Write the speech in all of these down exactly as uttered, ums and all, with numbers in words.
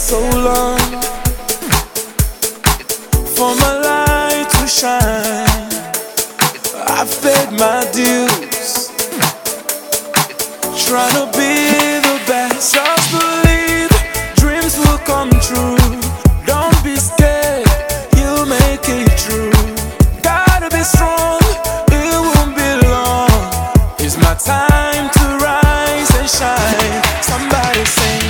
so long for my light to shine. I've paid my dues, trying to be the best. Just believe dreams will come true. Don't be scared, you'll make it true. Gotta be strong, it won't be long. It's my time to rise and shine. Somebody sing,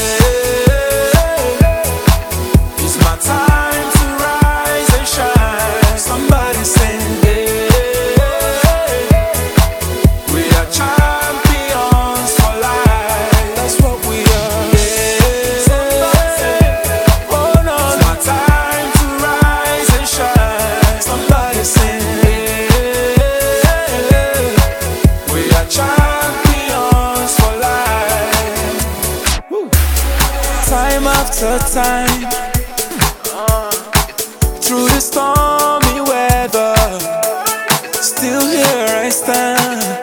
yeah. It's my time to rise and shine. Somebody sing, yeah. We are champions for life. That's what we are, yeah. Somebody sing, oh no. It's my time to rise and shine. Somebody sing, yeah. We are champions for life. Woo. Time after time, through the stormy weather, still here I stand.